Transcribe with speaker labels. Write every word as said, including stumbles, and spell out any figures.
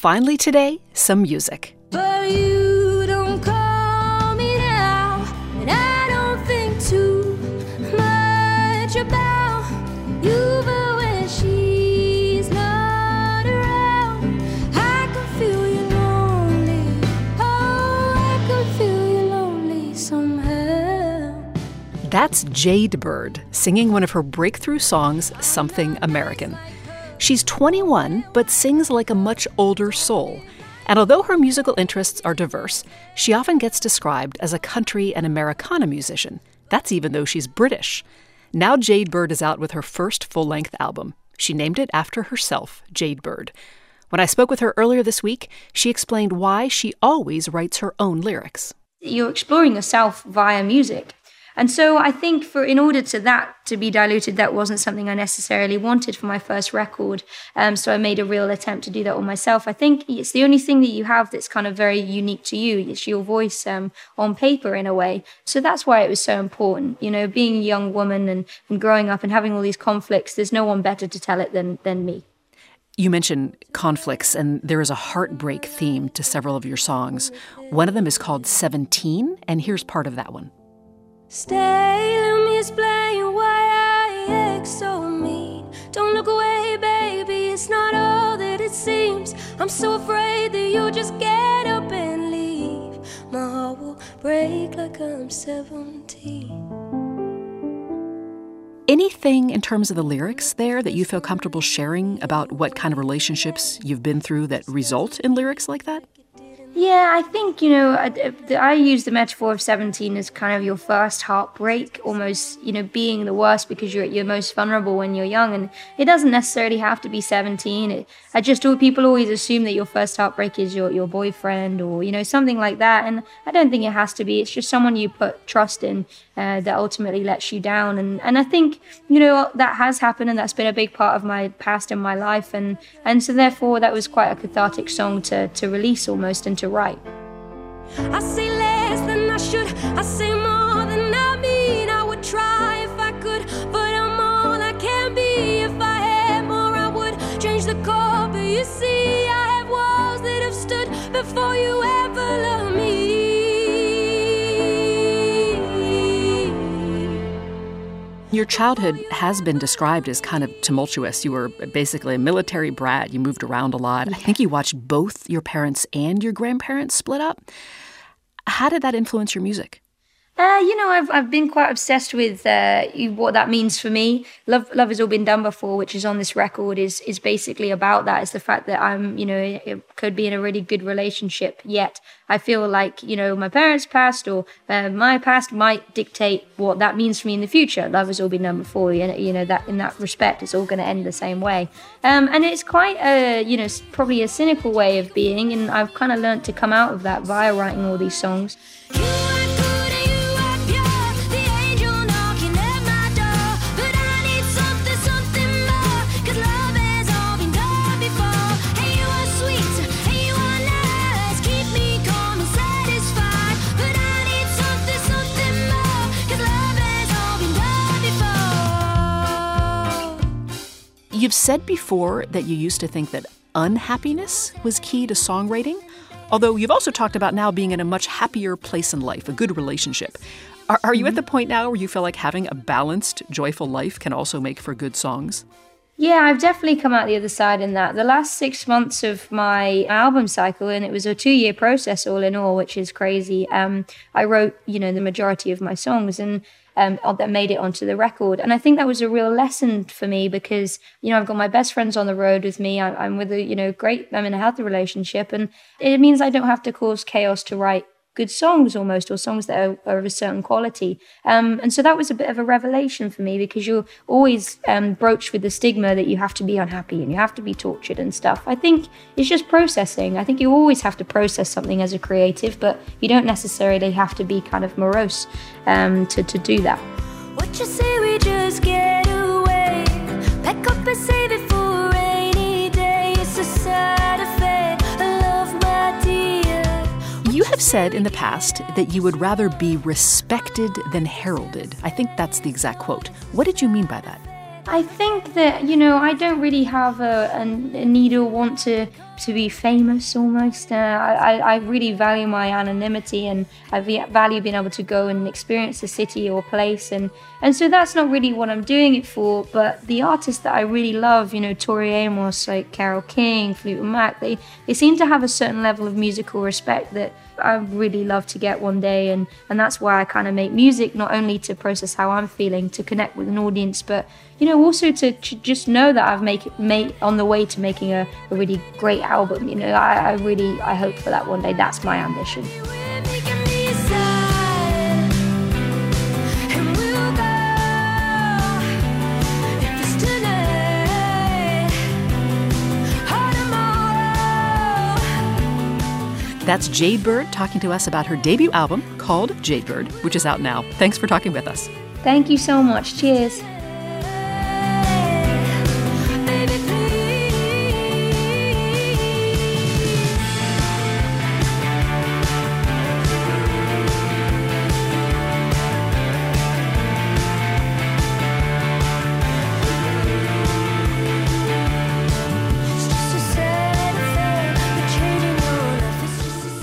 Speaker 1: finally today, some music.
Speaker 2: But you don't call me now, and I don't think too much about you. But when she's not around, I can feel you lonely. Oh, I can feel you lonely somehow.
Speaker 1: That's Jade Bird singing one of her breakthrough songs, Something American. She's twenty-one, but sings like a much older soul. And although her musical interests are diverse, she often gets described as a country and Americana musician. That's even though she's British. Now Jade Bird is out with her first full-length album. She named it after herself, Jade Bird. When I spoke with her earlier this week, she explained why she always writes her own lyrics.
Speaker 3: You're exploring yourself via music. And so I think for in order to that to be diluted, that wasn't something I necessarily wanted for my first record. Um, so I made a real attempt to do that all myself. I think it's the only thing that you have that's kind of very unique to you. It's your voice um, on paper in a way. So that's why it was so important. You know, being a young woman and, and growing up and having all these conflicts, there's no one better to tell it than than me.
Speaker 1: You mentioned conflicts, and there is a heartbreak theme to several of your songs. One of them is called seventeen, and here's part of that one.
Speaker 2: Stay, let me explain why I act so mean. Don't look away, baby, it's not all that it seems. I'm so afraid that you'll just get up and leave. My heart will break like I'm seventeen.
Speaker 1: Anything in terms of the lyrics there that you feel comfortable sharing about what kind of relationships you've been through that result in lyrics like that?
Speaker 3: Yeah, I think, you know, I, I use the metaphor of seventeen as kind of your first heartbreak, almost, you know, being the worst because you're at your most vulnerable when you're young. And it doesn't necessarily have to be seventeen. It, I just, people always assume that your first heartbreak is your, your boyfriend or, you know, something like that. And I don't think it has to be. It's just someone you put trust in uh, that ultimately lets you down. And, and I think, you know, that has happened and that's been a big part of my past and my life. And, and so therefore that was quite a cathartic song to, to release almost and to write.
Speaker 2: I say less than I should, I say more than I mean. I would try if I could, but I'm all I can be. If I had more, I would change the chord. But you see, I have walls that have stood before you ever loved me.
Speaker 1: Your childhood has been described as kind of tumultuous. You were basically a military brat. You moved around a lot. Yeah. I think you watched both your parents and your grandparents split up. How did that influence your music?
Speaker 3: Uh, you know, I've I've been quite obsessed with uh, what that means for me. Love, Love Has All Been Done Before, which is on this record, is is basically about that. It's the fact that I'm, you know, it could be in a really good relationship, yet I feel like, you know, my parents' past or uh, my past might dictate what that means for me in the future. Love has all been done before, and you know that in that respect, it's all going to end the same way. Um, and it's quite a, you know, probably a cynical way of being, and I've kind of learned to come out of that via writing all these songs.
Speaker 1: You've said before that you used to think that unhappiness was key to songwriting, although you've also talked about now being in a much happier place in life, a good relationship. Are, are you at the point now where you feel like having a balanced, joyful life can also make for good songs?
Speaker 3: Yeah, I've definitely come out the other side in that. The last six months of my album cycle, and it was a two-year process all in all, which is crazy. Um, I wrote, you know, the majority of my songs, and Um, that made it onto the record. And I think that was a real lesson for me because, you know, I've got my best friends on the road with me. I, I'm with a, you know, great, I'm in a healthy relationship. And it means I don't have to cause chaos to write good songs almost, or songs that are, are of a certain quality. Um, and so that was a bit of a revelation for me because you're always um, broached with the stigma that you have to be unhappy and you have to be tortured and stuff. I think it's just processing. I think you always have to process something as a creative, but you don't necessarily have to be kind of morose um, to, to do that.
Speaker 2: What you say we just get away, pack up and save it for a rainy day. It's a side effect, I love my dear.
Speaker 1: You have said in the past that you would rather be respected than heralded. I think that's the exact quote. What did you mean by that?
Speaker 3: I think that, you know, I don't really have a, a need or want to to be famous almost. Uh, I, I really value my anonymity, and I value being able to go and experience a city or place. And, and so that's not really what I'm doing it for. But the artists that I really love, you know, Tori Amos, like Carole King, Fleetwood Mac, they, they seem to have a certain level of musical respect that I really love to get one day. And, and that's why I kind of make music, not only to process how I'm feeling, to connect with an audience, but, you know, also to, to just know that I've make it made on the way to making a, a really great album. You know, I, I really, I hope for that one day. That's my ambition.
Speaker 1: That's Jade Bird talking to us about her debut album called Jade Bird, which is out now. Thanks for talking with us.
Speaker 3: Thank you so much. Cheers.